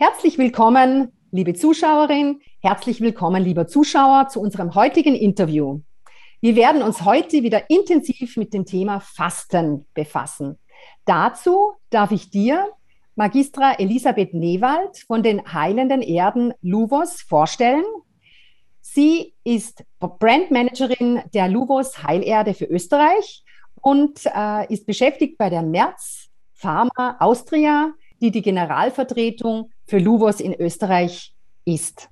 Herzlich willkommen, liebe Zuschauerin, herzlich willkommen, lieber Zuschauer, zu unserem heutigen Interview. Wir werden uns heute wieder intensiv mit dem Thema Fasten befassen. Dazu darf ich dir Magistra Elisabeth Newald von den Heilenden Erden Luvos vorstellen. Sie ist Brandmanagerin der Luvos Heilerde für Österreich und ist beschäftigt bei der Merz Pharma Austria, die die Generalvertretung für Luvos in Österreich ist.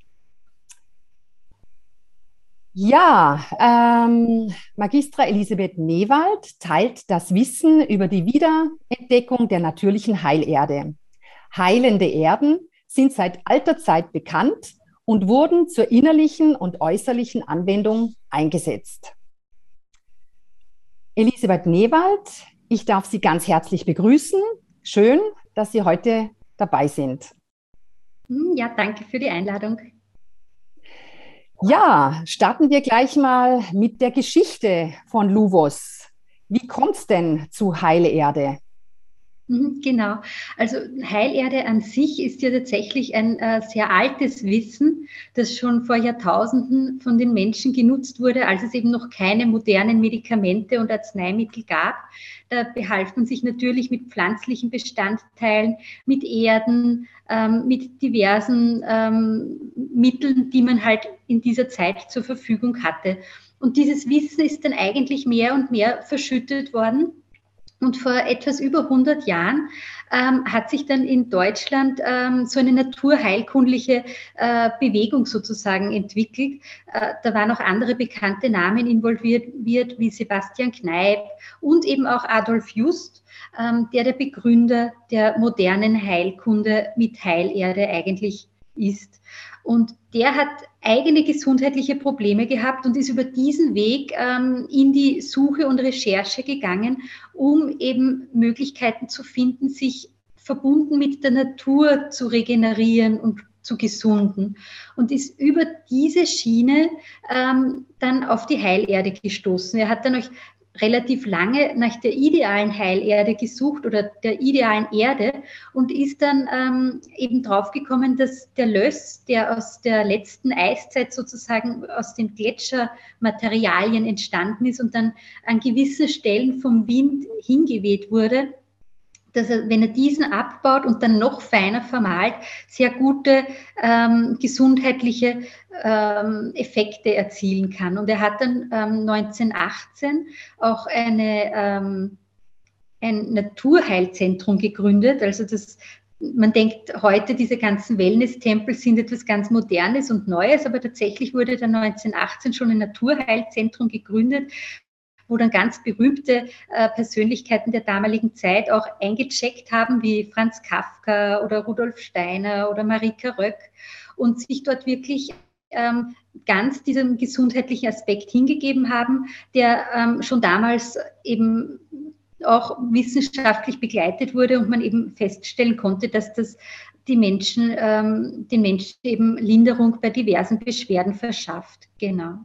Ja, Magistra Elisabeth Newald teilt das Wissen über die Wiederentdeckung der natürlichen Heilerde. Heilende Erden sind seit alter Zeit bekannt und wurden zur innerlichen und äußerlichen Anwendung eingesetzt. Elisabeth Newald, ich darf Sie ganz herzlich begrüßen. Schön, dass Sie heute dabei sind. Ja, danke für die Einladung. Ja, starten wir gleich mal mit der Geschichte von Luvos. Wie kommt es denn zu Heilerde? Genau. Also Heilerde an sich ist ja tatsächlich ein sehr altes Wissen, das schon vor Jahrtausenden von den Menschen genutzt wurde, als es eben noch keine modernen Medikamente und Arzneimittel gab. Da behalf man sich natürlich mit pflanzlichen Bestandteilen, mit Erden, mit diversen Mitteln, die man halt in dieser Zeit zur Verfügung hatte. Und dieses Wissen ist dann eigentlich mehr und mehr verschüttet worden. Und vor etwas über 100 Jahren hat sich dann in Deutschland so eine naturheilkundliche Bewegung sozusagen entwickelt. Da waren auch andere bekannte Namen involviert, wie Sebastian Kneipp und eben auch Adolf Just, der Begründer der modernen Heilkunde mit Heilerde eigentlich ist. Und der hat eigene gesundheitliche Probleme gehabt und ist über diesen Weg in die Suche und Recherche gegangen, um eben Möglichkeiten zu finden, sich verbunden mit der Natur zu regenerieren und zu gesunden. Und ist über diese Schiene dann auf die Heilerde gestoßen. Er hat dann auch relativ lange nach der idealen Heilerde gesucht oder der idealen Erde und ist dann eben draufgekommen, dass der Löss, der aus der letzten Eiszeit sozusagen aus den Gletschermaterialien entstanden ist und dann an gewissen Stellen vom Wind hingeweht wurde, dass er, wenn er diesen abbaut und dann noch feiner vermahlt, sehr gute gesundheitliche Effekte erzielen kann. Und er hat dann 1918 auch ein Naturheilzentrum gegründet. Also man denkt heute, diese ganzen Wellness-Tempel sind etwas ganz Modernes und Neues, aber tatsächlich wurde dann 1918 schon ein Naturheilzentrum gegründet, wo dann ganz berühmte Persönlichkeiten der damaligen Zeit auch eingecheckt haben, wie Franz Kafka oder Rudolf Steiner oder Marika Röck und sich dort wirklich ganz diesem gesundheitlichen Aspekt hingegeben haben, der schon damals eben auch wissenschaftlich begleitet wurde und man eben feststellen konnte, dass das den Menschen eben Linderung bei diversen Beschwerden verschafft. Genau.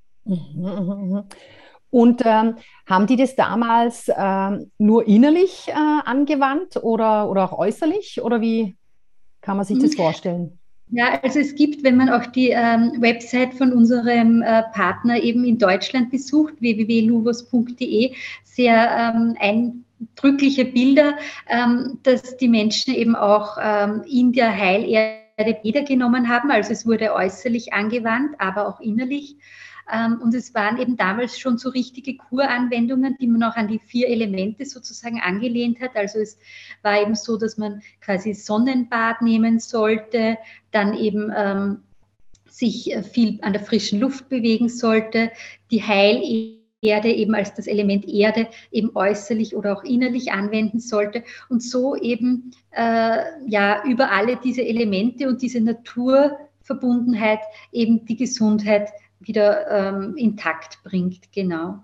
Und haben die das damals nur innerlich angewandt oder auch äußerlich? Oder wie kann man sich das vorstellen? Ja, also es gibt, wenn man auch die Website von unserem Partner eben in Deutschland besucht, www.luvos.de, sehr eindrückliche Bilder, dass die Menschen eben auch in der Heilerde wiedergenommen haben. Also es wurde äußerlich angewandt, aber auch innerlich. Und es waren eben damals schon so richtige Kuranwendungen, die man auch an die 4 Elemente sozusagen angelehnt hat. Also es war eben so, dass man quasi Sonnenbad nehmen sollte, dann eben sich viel an der frischen Luft bewegen sollte, die Heilerde eben als das Element Erde eben äußerlich oder auch innerlich anwenden sollte und so eben über alle diese Elemente und diese Naturverbundenheit eben die Gesundheit wieder intakt bringt, genau.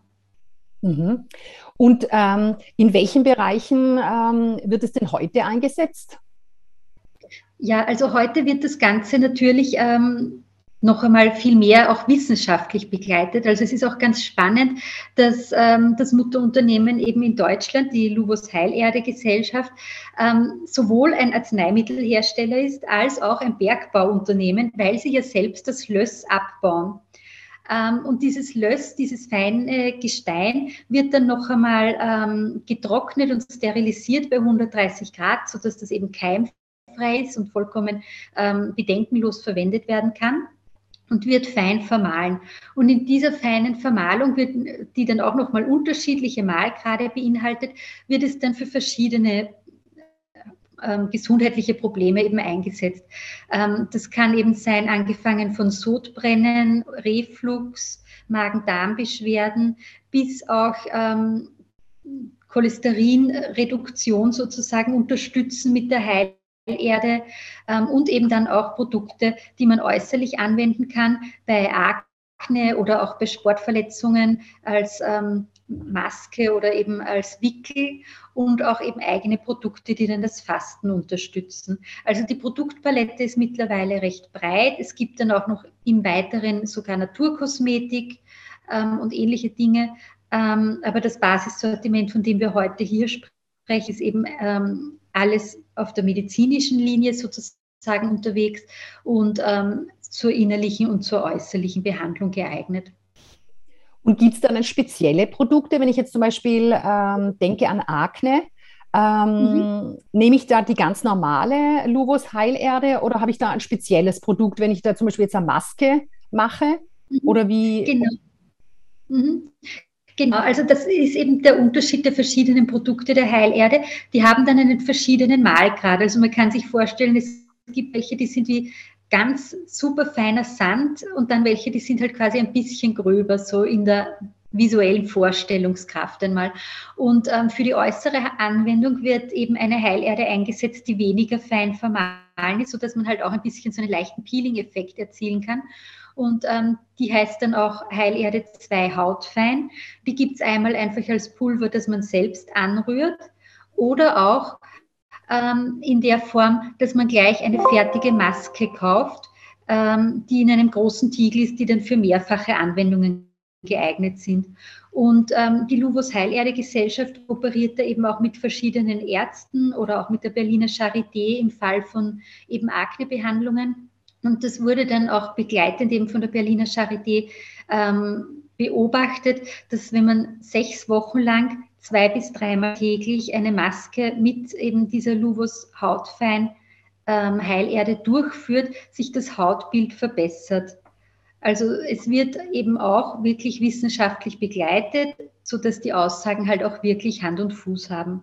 Und in welchen Bereichen wird es denn heute eingesetzt? Ja, also heute wird das Ganze natürlich noch einmal viel mehr auch wissenschaftlich begleitet. Also es ist auch ganz spannend, dass das Mutterunternehmen eben in Deutschland, die Luvos Heilerde Gesellschaft, sowohl ein Arzneimittelhersteller ist, als auch ein Bergbauunternehmen, weil sie ja selbst das Löss abbauen. Und dieses Löss, dieses feine Gestein, wird dann noch einmal getrocknet und sterilisiert bei 130 Grad, sodass das eben keimfrei ist und vollkommen bedenkenlos verwendet werden kann. Und wird fein vermahlen. Und in dieser feinen Vermahlung, die dann auch nochmal unterschiedliche Mahlgrade beinhaltet, wird es dann für verschiedene gesundheitliche Probleme eben eingesetzt. Das kann eben sein, angefangen von Sodbrennen, Reflux, Magen-Darm-Beschwerden bis auch Cholesterinreduktion sozusagen unterstützen mit der Heilerde und eben dann auch Produkte, die man äußerlich anwenden kann bei Akne oder auch bei Sportverletzungen als Maske oder eben als Wickel und auch eben eigene Produkte, die dann das Fasten unterstützen. Also die Produktpalette ist mittlerweile recht breit. Es gibt dann auch noch im Weiteren sogar Naturkosmetik und ähnliche Dinge. Aber das Basissortiment, von dem wir heute hier sprechen, ist eben alles auf der medizinischen Linie sozusagen unterwegs und zur innerlichen und zur äußerlichen Behandlung geeignet. Und gibt es dann spezielle Produkte, wenn ich jetzt zum Beispiel denke an Akne, nehme ich da die ganz normale Luvos Heilerde oder habe ich da ein spezielles Produkt, wenn ich da zum Beispiel jetzt eine Maske mache? Oder wie? Genau. Genau, also das ist eben der Unterschied der verschiedenen Produkte der Heilerde. Die haben dann einen verschiedenen Mahlgrad. Also man kann sich vorstellen, es gibt welche, die sind wie ganz super feiner Sand und dann welche, die sind halt quasi ein bisschen gröber, so in der visuellen Vorstellungskraft einmal. Und für die äußere Anwendung wird eben eine Heilerde eingesetzt, die weniger fein vermahlen ist, sodass man halt auch ein bisschen so einen leichten Peeling-Effekt erzielen kann. Und die heißt dann auch Heilerde 2 Hautfein. Die gibt es einmal einfach als Pulver, das man selbst anrührt oder auch in der Form, dass man gleich eine fertige Maske kauft, die in einem großen Tiegel ist, die dann für mehrfache Anwendungen geeignet sind. Und die Luvos Heilerde Gesellschaft kooperiert da eben auch mit verschiedenen Ärzten oder auch mit der Berliner Charité im Fall von eben Aknebehandlungen. Und das wurde dann auch begleitend eben von der Berliner Charité beobachtet, dass wenn man 6 Wochen lang 2 bis 3-mal täglich eine Maske mit eben dieser Luvos Hautfein Heilerde durchführt, sich das Hautbild verbessert. Also es wird eben auch wirklich wissenschaftlich begleitet, sodass die Aussagen halt auch wirklich Hand und Fuß haben.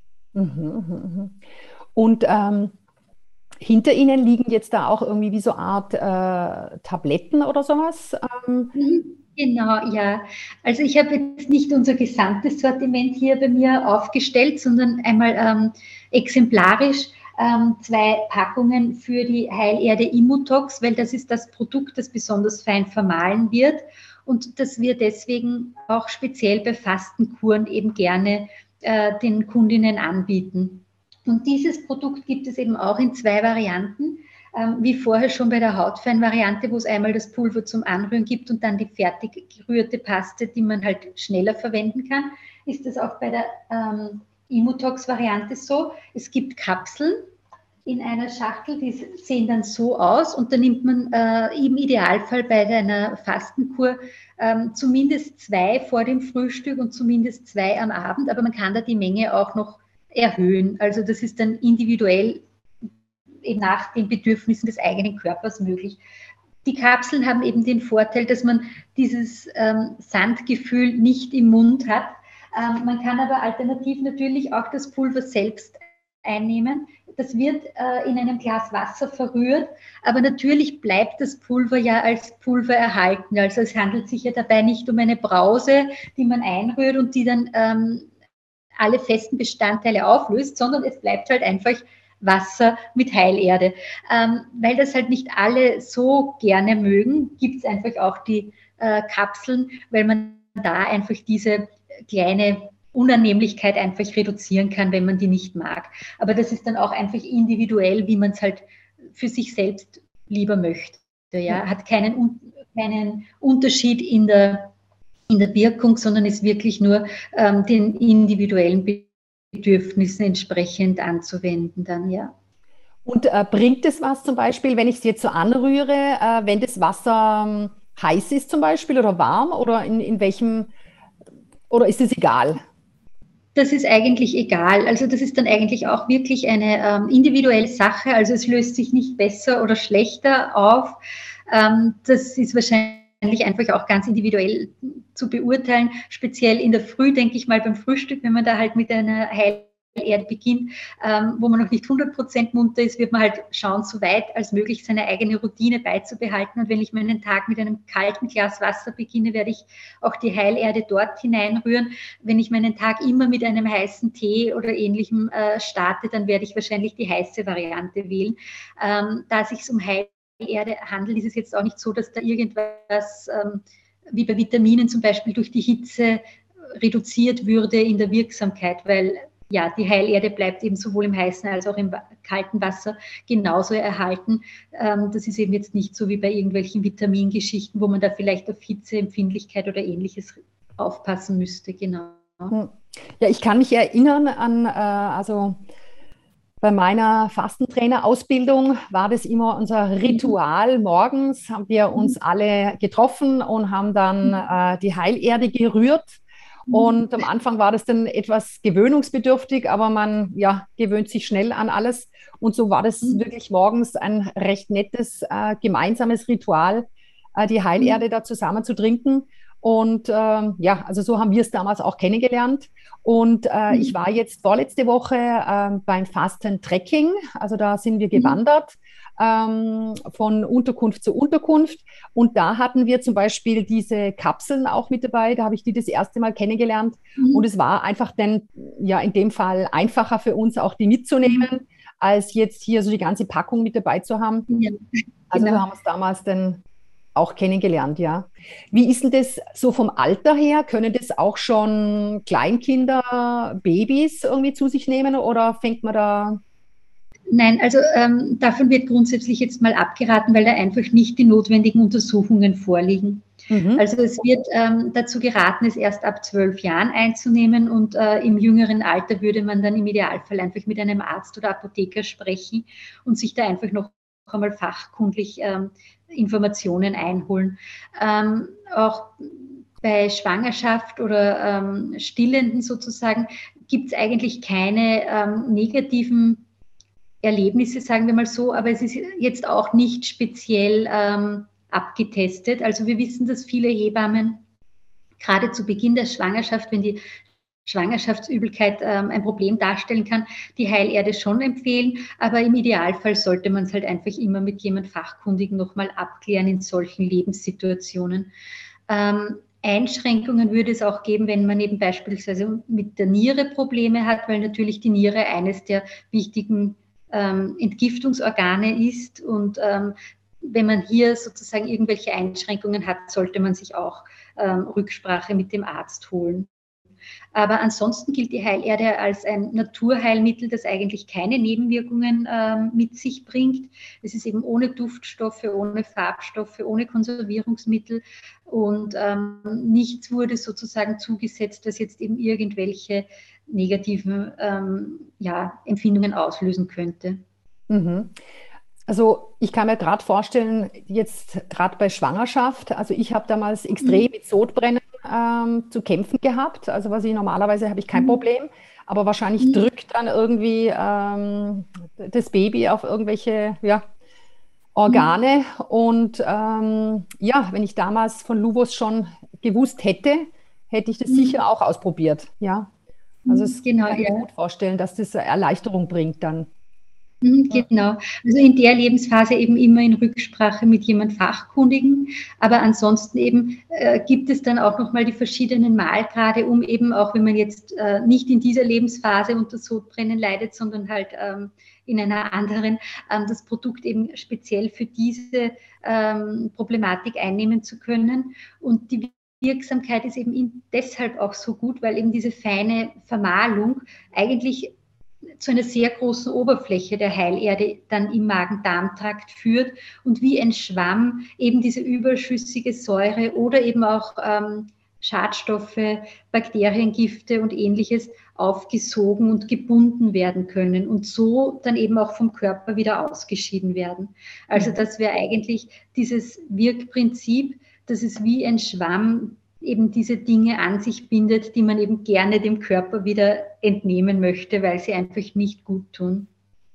Und hinter Ihnen liegen jetzt da auch irgendwie wie so eine Art Tabletten oder sowas? Genau, ja. Also ich habe jetzt nicht unser gesamtes Sortiment hier bei mir aufgestellt, sondern einmal exemplarisch 2 Packungen für die Heilerde Immutox, weil das ist das Produkt, das besonders fein vermahlen wird und das wir deswegen auch speziell bei Fastenkuren eben gerne den Kundinnen anbieten. Und dieses Produkt gibt es eben auch in 2 Varianten, wie vorher schon bei der Hautfein-Variante, wo es einmal das Pulver zum Anrühren gibt und dann die fertig gerührte Paste, die man halt schneller verwenden kann, ist das auch bei der Immutox-Variante so. Es gibt Kapseln in einer Schachtel, die sehen dann so aus und da nimmt man im Idealfall bei einer Fastenkur zumindest 2 vor dem Frühstück und zumindest 2 am Abend, aber man kann da die Menge auch noch erhöhen. Also das ist dann individuell eben nach den Bedürfnissen des eigenen Körpers möglich. Die Kapseln haben eben den Vorteil, dass man dieses Sandgefühl nicht im Mund hat. Man kann aber alternativ natürlich auch das Pulver selbst einnehmen. Das wird in einem Glas Wasser verrührt, aber natürlich bleibt das Pulver ja als Pulver erhalten. Also es handelt sich ja dabei nicht um eine Brause, die man einrührt und die dann alle festen Bestandteile auflöst, sondern es bleibt halt einfach Wasser mit Heilerde. Weil das halt nicht alle so gerne mögen, gibt es einfach auch die Kapseln, weil man da einfach diese kleine Unannehmlichkeit einfach reduzieren kann, wenn man die nicht mag. Aber das ist dann auch einfach individuell, wie man es halt für sich selbst lieber möchte. Ja, hat keinen Unterschied in der Wirkung, sondern ist wirklich nur den individuellen Bedürfnissen entsprechend anzuwenden dann, ja. Und bringt es was zum Beispiel, wenn ich es jetzt so anrühre, wenn das Wasser heiß ist zum Beispiel oder warm oder in welchem, oder ist es egal? Das ist eigentlich egal. Also das ist dann eigentlich auch wirklich eine individuelle Sache. Also es löst sich nicht besser oder schlechter auf. Das ist wahrscheinlich einfach auch ganz individuell zu beurteilen. Speziell in der Früh, denke ich mal, beim Frühstück, wenn man da halt mit einer Heilerde beginnt, wo man noch nicht 100% munter ist, wird man halt schauen, so weit als möglich seine eigene Routine beizubehalten. Und wenn ich meinen Tag mit einem kalten Glas Wasser beginne, werde ich auch die Heilerde dort hineinrühren. Wenn ich meinen Tag immer mit einem heißen Tee oder Ähnlichem starte, dann werde ich wahrscheinlich die heiße Variante wählen. Da es sich um Heilerde handelt, ist es jetzt auch nicht so, dass da irgendwas wie bei Vitaminen zum Beispiel durch die Hitze reduziert würde in der Wirksamkeit, weil ja, die Heilerde bleibt eben sowohl im heißen als auch im kalten Wasser genauso erhalten. Das ist eben jetzt nicht so wie bei irgendwelchen Vitamingeschichten, wo man da vielleicht auf Hitzeempfindlichkeit oder Ähnliches aufpassen müsste, genau. Ja, ich kann mich erinnern an, also bei meiner Fastentrainerausbildung war das immer unser Ritual. Morgens haben wir uns alle getroffen und haben dann die Heilerde gerührt. Und am Anfang war das dann etwas gewöhnungsbedürftig, aber man ja, gewöhnt sich schnell an alles. Und so war das wirklich morgens ein recht nettes gemeinsames Ritual, die Heilerde da zusammen zu trinken. Und ja, also so haben wir es damals auch kennengelernt. Und ich war jetzt vorletzte Woche beim Fasten-Trekking. Also da sind wir gewandert von Unterkunft zu Unterkunft. Und da hatten wir zum Beispiel diese Kapseln auch mit dabei. Da habe ich die das erste Mal kennengelernt. Und es war einfach dann, ja, in dem Fall einfacher für uns auch die mitzunehmen, als jetzt hier so die ganze Packung mit dabei zu haben. Ja, also wir haben uns damals dann auch kennengelernt, ja. Wie ist denn das so vom Alter her? Können das auch schon Kleinkinder, Babys irgendwie zu sich nehmen oder fängt man da? Nein, also davon wird grundsätzlich jetzt mal abgeraten, weil da einfach nicht die notwendigen Untersuchungen vorliegen. Also es wird dazu geraten, es erst ab 12 Jahren einzunehmen und im jüngeren Alter würde man dann im Idealfall einfach mit einem Arzt oder Apotheker sprechen und sich da einfach noch einmal fachkundlich Informationen einholen. Auch bei Schwangerschaft oder Stillenden sozusagen gibt es eigentlich keine negativen Erlebnisse, sagen wir mal so, aber es ist jetzt auch nicht speziell abgetestet. Also wir wissen, dass viele Hebammen gerade zu Beginn der Schwangerschaft, wenn die Schwangerschaftsübelkeit ein Problem darstellen kann, die Heilerde schon empfehlen, aber im Idealfall sollte man es halt einfach immer mit jemand Fachkundigen nochmal abklären in solchen Lebenssituationen. Einschränkungen würde es auch geben, wenn man eben beispielsweise mit der Niere Probleme hat, weil natürlich die Niere eines der wichtigen Entgiftungsorgane ist und wenn man hier sozusagen irgendwelche Einschränkungen hat, sollte man sich auch Rücksprache mit dem Arzt holen. Aber ansonsten gilt die Heilerde als ein Naturheilmittel, das eigentlich keine Nebenwirkungen mit sich bringt. Es ist eben ohne Duftstoffe, ohne Farbstoffe, ohne Konservierungsmittel und nichts wurde sozusagen zugesetzt, das jetzt eben irgendwelche negativen Empfindungen auslösen könnte. Also ich kann mir gerade vorstellen, jetzt gerade bei Schwangerschaft, also ich habe damals extrem mit Sodbrennen zu kämpfen gehabt. Also normalerweise habe ich kein Problem, aber wahrscheinlich drückt dann irgendwie das Baby auf irgendwelche Organe. Und ja, wenn ich damals von Luvos schon gewusst hätte, hätte ich das sicher auch ausprobiert. Ja, also das kann ich mir gut vorstellen, dass das eine Erleichterung bringt dann. Genau, also in der Lebensphase eben immer in Rücksprache mit jemand Fachkundigen, aber ansonsten eben gibt es dann auch nochmal die verschiedenen Mahlgrade, um eben auch, wenn man jetzt nicht in dieser Lebensphase unter Sodbrennen leidet, sondern halt in einer anderen, das Produkt eben speziell für diese Problematik einnehmen zu können. Und die Wirksamkeit ist eben deshalb auch so gut, weil eben diese feine Vermahlung eigentlich zu einer sehr großen Oberfläche der Heilerde dann im Magen-Darm-Trakt führt und wie ein Schwamm eben diese überschüssige Säure oder eben auch Schadstoffe, Bakteriengifte und Ähnliches aufgesogen und gebunden werden können und so dann eben auch vom Körper wieder ausgeschieden werden. Also das wäre eigentlich dieses Wirkprinzip, dass es wie ein Schwamm eben diese Dinge an sich bindet, die man eben gerne dem Körper wieder entnehmen möchte, weil sie einfach nicht gut tun.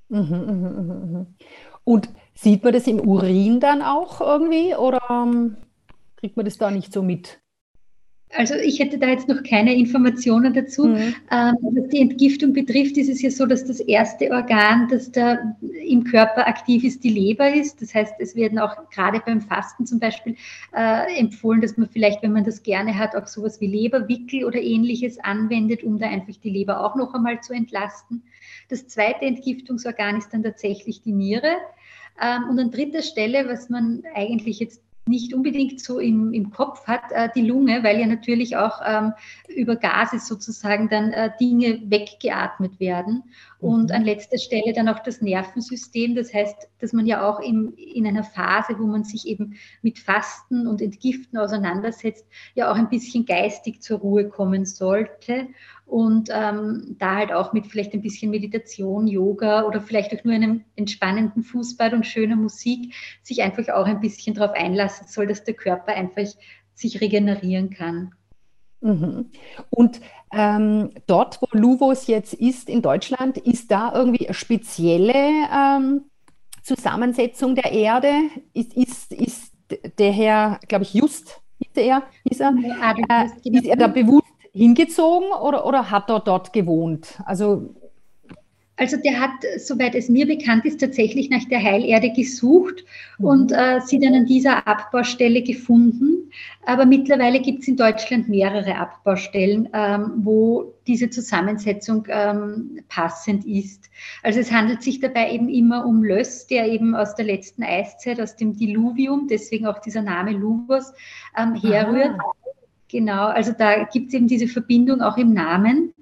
Und sieht man das im Urin dann auch irgendwie oder kriegt man das da nicht so mit? Also ich hätte da jetzt noch keine Informationen dazu. Was die Entgiftung betrifft, ist es ja so, dass das erste Organ, das da im Körper aktiv ist, die Leber ist. Das heißt, es werden auch gerade beim Fasten zum Beispiel empfohlen, dass man vielleicht, wenn man das gerne hat, auch sowas wie Leberwickel oder Ähnliches anwendet, um da einfach die Leber auch noch einmal zu entlasten. Das zweite Entgiftungsorgan ist dann tatsächlich die Niere. Und an dritter Stelle, was man eigentlich jetzt nicht unbedingt so im Kopf hat, die Lunge, weil ja natürlich auch über Gase sozusagen dann Dinge weggeatmet werden. Und an letzter Stelle dann auch das Nervensystem. Das heißt, dass man ja auch in einer Phase, wo man sich eben mit Fasten und Entgiften auseinandersetzt, ja auch ein bisschen geistig zur Ruhe kommen sollte. Und da halt auch mit vielleicht ein bisschen Meditation, Yoga oder vielleicht auch nur einem entspannenden Fußbad und schöner Musik sich einfach auch ein bisschen darauf einlassen soll, dass der Körper einfach sich regenerieren kann. Und dort, wo Luvos jetzt ist in Deutschland, ist da irgendwie eine spezielle Zusammensetzung der Erde? Ist der Herr, glaube ich, ist er da bewusst hingezogen oder hat er dort gewohnt? Also der hat, soweit es mir bekannt ist, tatsächlich nach der Heilerde gesucht und sie dann an dieser Abbaustelle gefunden. Aber mittlerweile gibt es in Deutschland mehrere Abbaustellen, wo diese Zusammensetzung passend ist. Also es handelt sich dabei eben immer um Löss, der eben aus der letzten Eiszeit, aus dem Diluvium, deswegen auch dieser Name Luvos, herrührt. Genau, also da gibt es eben diese Verbindung auch im Namen.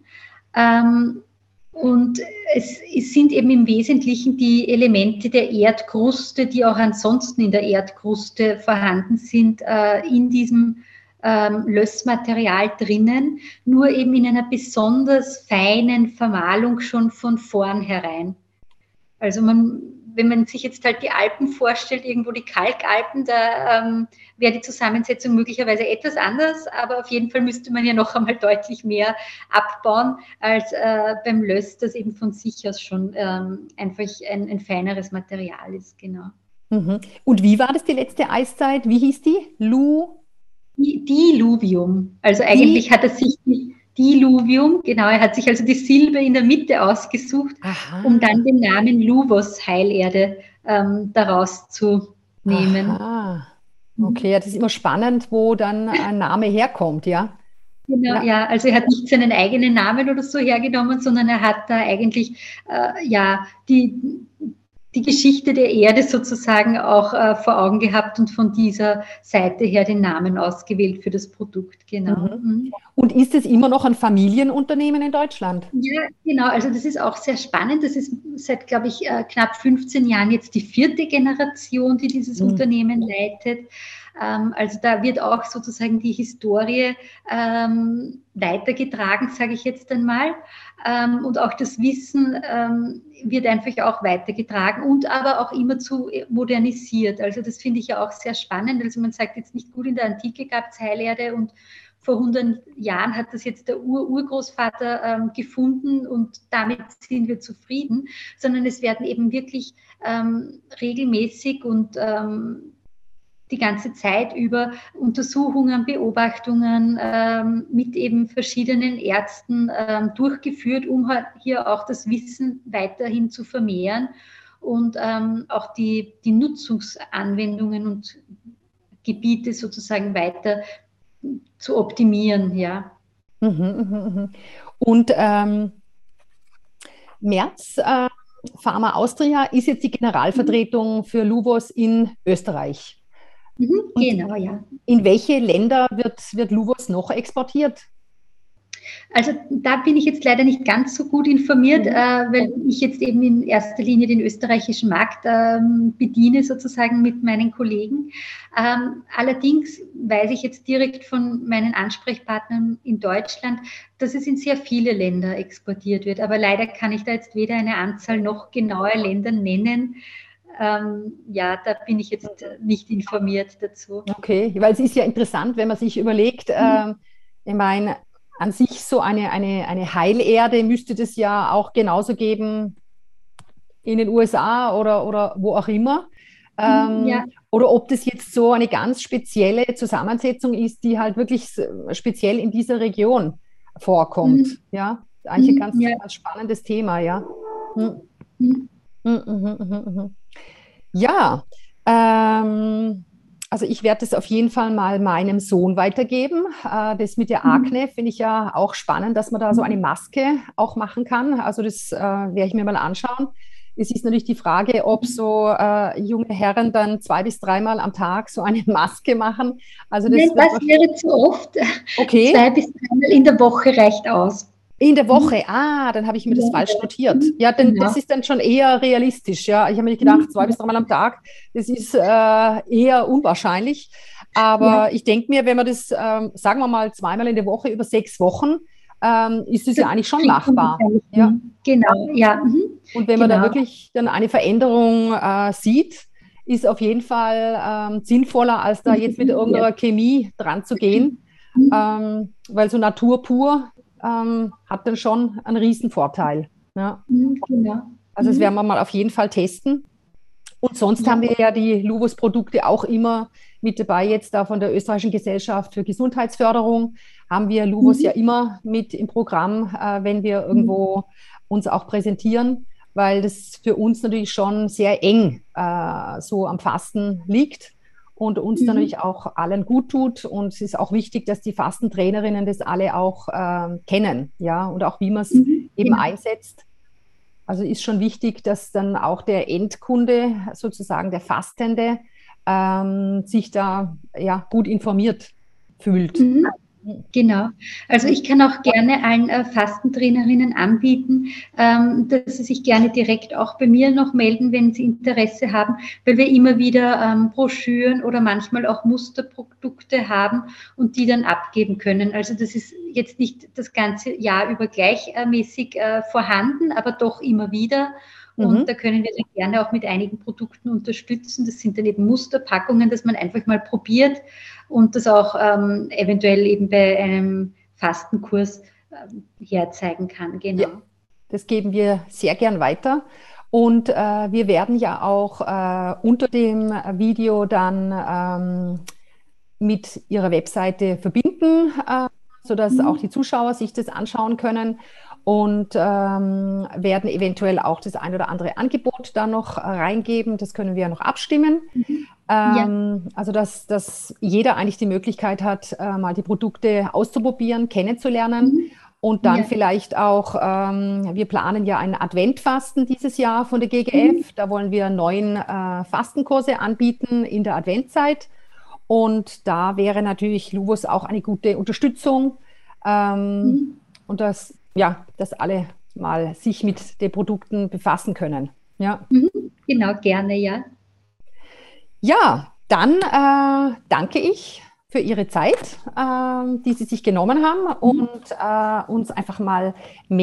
Und es sind eben im Wesentlichen die Elemente der Erdkruste, die auch ansonsten in der Erdkruste vorhanden sind, in diesem Lössmaterial drinnen, nur eben in einer besonders feinen Vermahlung schon von vornherein. Also wenn man sich jetzt halt die Alpen vorstellt, irgendwo die Kalkalpen, da wäre die Zusammensetzung möglicherweise etwas anders, aber auf jeden Fall müsste man ja noch einmal deutlich mehr abbauen als beim Löss, das eben von sich aus schon einfach ein feineres Material ist, genau. Und wie war das die letzte Eiszeit? Wie hieß die? Diluvium. Also eigentlich hat er sich Diluvium, genau, er hat sich also die Silbe in der Mitte ausgesucht, um dann den Namen Luvos Heilerde daraus zu nehmen. Okay, ja, das ist immer spannend, wo dann ein Name herkommt, ja? Genau, ja, also er hat nicht seinen eigenen Namen oder so hergenommen, sondern er hat da eigentlich die Geschichte der Erde sozusagen auch vor Augen gehabt und von dieser Seite her den Namen ausgewählt für das Produkt, genau. Und ist es immer noch ein Familienunternehmen in Deutschland? Ja, genau, also das ist auch sehr spannend. Das ist seit, glaube ich, knapp 15 Jahren jetzt die 4. Generation, die dieses Unternehmen leitet. Also da wird auch sozusagen die Historie weitergetragen, sage ich jetzt einmal. Und auch das Wissen wird einfach auch weitergetragen und aber auch immer zu modernisiert. Also das finde ich ja auch sehr spannend. Also man sagt jetzt nicht, gut, in der Antike gab es Heilerde und vor 100 Jahren hat das jetzt der Urgroßvater gefunden und damit sind wir zufrieden, sondern es werden eben wirklich regelmäßig und die ganze Zeit über Untersuchungen, Beobachtungen mit eben verschiedenen Ärzten durchgeführt, um hier auch das Wissen weiterhin zu vermehren und auch die Nutzungsanwendungen und Gebiete sozusagen weiter zu optimieren, ja. Und Merz Pharma Austria ist jetzt die Generalvertretung für Luvos in Österreich. Genau, ja. In welche Länder wird Luvos noch exportiert? Also da bin ich jetzt leider nicht ganz so gut informiert, weil ich jetzt eben in erster Linie den österreichischen Markt bediene, sozusagen mit meinen Kollegen. Allerdings weiß ich jetzt direkt von meinen Ansprechpartnern in Deutschland, dass es in sehr viele Länder exportiert wird. Aber leider kann ich da jetzt weder eine Anzahl noch genaue Länder nennen. Ja, da bin ich jetzt nicht informiert dazu. Okay, weil es ist ja interessant, wenn man sich überlegt, ich meine, an sich so eine Heilerde müsste es ja auch genauso geben in den USA oder wo auch immer. Ja. Oder ob das jetzt so eine ganz spezielle Zusammensetzung ist, die halt wirklich speziell in dieser Region vorkommt. Ja, eigentlich ein ganz, Ja. ganz spannendes Thema, ja. Hm. Mhm. Ja, also ich werde das auf jeden Fall mal meinem Sohn weitergeben. Das mit der Akne finde ich ja auch spannend, dass man da so eine Maske auch machen kann. Also das werde ich mir mal anschauen. Es ist natürlich die Frage, ob so junge Herren dann 2- bis 3-mal am Tag so eine Maske machen. Also das, Nein, das wäre zu oft. okay. 2 bis 3-mal in der Woche reicht aus. In der Woche, dann habe ich mir das falsch notiert. Ja, denn Genau. das ist dann schon eher realistisch. Ja, ich habe mir gedacht, 2- bis 3-mal am Tag, das ist eher unwahrscheinlich. Aber ich denke mir, wenn man das, sagen wir mal, 2-mal in der Woche über 6 Wochen, ist es ja eigentlich schon machbar. Ja. Genau, ja. Und wenn man da wirklich dann eine Veränderung sieht, ist auf jeden Fall sinnvoller, als da jetzt mit irgendeiner Chemie dran zu gehen, weil so Natur pur hat dann schon einen Riesenvorteil. Ja. Genau. Also das werden wir mal auf jeden Fall testen. Und sonst haben wir ja die Luvos-Produkte auch immer mit dabei. Jetzt da von der Österreichischen Gesellschaft für Gesundheitsförderung haben wir Luvos ja immer mit im Programm, wenn wir irgendwo uns auch präsentieren, weil das für uns natürlich schon sehr eng so am Fasten liegt und uns dann natürlich auch allen gut tut. Und es ist auch wichtig, dass die Fastentrainerinnen das alle auch kennen, ja, und auch wie man es eben einsetzt. Also ist schon wichtig, dass dann auch der Endkunde, sozusagen der Fastende, sich da ja gut informiert fühlt. Genau. Also ich kann auch gerne allen Fastentrainerinnen anbieten, dass sie sich gerne direkt auch bei mir noch melden, wenn sie Interesse haben, weil wir immer wieder Broschüren oder manchmal auch Musterprodukte haben und die dann abgeben können. Also das ist jetzt nicht das ganze Jahr über gleichmäßig vorhanden, aber doch immer wieder. Und da können wir dann gerne auch mit einigen Produkten unterstützen. Das sind dann eben Musterpackungen, dass man einfach mal probiert und das auch eventuell eben bei einem Fastenkurs herzeigen kann. Genau. Ja, das geben wir sehr gern weiter. Und wir werden ja auch unter dem Video dann mit Ihrer Webseite verbinden, sodass auch die Zuschauer sich das anschauen können. Und werden eventuell auch das ein oder andere Angebot da noch reingeben. Das können wir noch abstimmen. Also, dass jeder eigentlich die Möglichkeit hat, mal die Produkte auszuprobieren, kennenzulernen. Und dann vielleicht auch, wir planen ja ein Adventfasten dieses Jahr von der GGF. Da wollen wir 9 Fastenkurse anbieten in der Adventzeit. Und da wäre natürlich Luvos auch eine gute Unterstützung. Und dass alle mal sich mit den Produkten befassen können. Ja. Genau, gerne, ja. Ja, dann danke ich für Ihre Zeit, die Sie sich genommen haben und uns einfach mal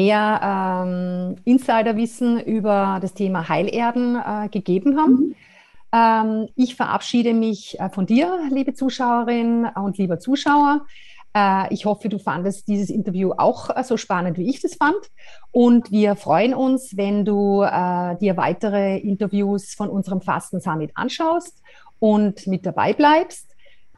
mehr Insiderwissen über das Thema Heilerden gegeben haben. Ich verabschiede mich von dir, liebe Zuschauerin und lieber Zuschauer. Ich hoffe, du fandest dieses Interview auch so spannend, wie ich das fand. Und wir freuen uns, wenn du dir weitere Interviews von unserem Fasten Summit anschaust und mit dabei bleibst.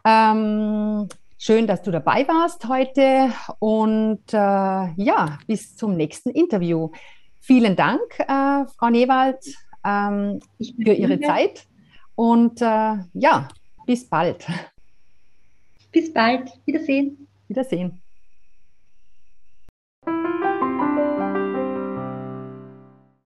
Schön, dass du dabei warst heute und bis zum nächsten Interview. Vielen Dank, Frau Newald, für Ihre Zeit und bis bald. Bis bald. Wiedersehen. Wiedersehen.